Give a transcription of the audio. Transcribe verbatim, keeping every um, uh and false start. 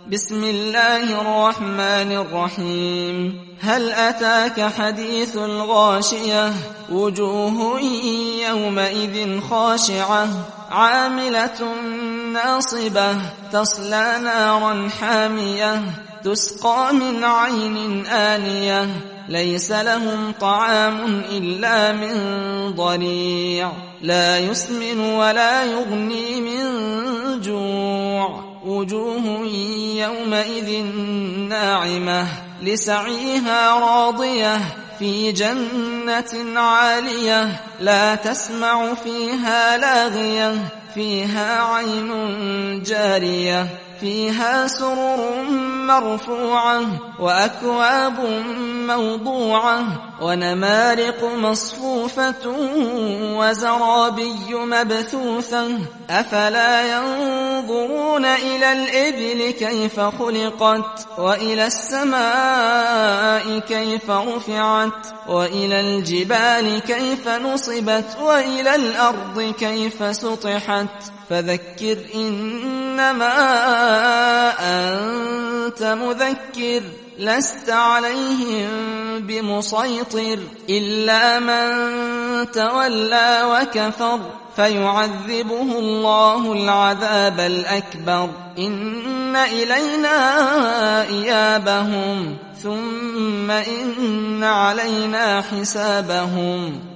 بسم الله الرحمن الرحيم. هل أتاك حديث الغاشية؟ وجوه يومئذ خاشعة عاملة ناصبة تصلى نارا حامية تسقى من عين آنية ليس لهم طعام إلا من ضريع لا يسمن ولا يغني من جوع. وجوه يومئذ ناعمة لسعيها راضية في جنة عالية لا تسمع فيها لاغية فيها عين جارية فيها سرر مرفوعة وأكواب موضوعة ونمارق مصفوفة وزرابي مبثوثة أفلا ينظرون إلى الإبل كيف خلقت وإلى السماء كيف رفعت وإلى الجبال كيف نصبت وإلى الأرض كيف سطحت فذكر إنما أنت مذكر لست عليهم بمسيطر إلا من تولى وكفر فيعذبه الله العذاب الأكبر إن إلينا إيابهم ثم إن علينا حسابهم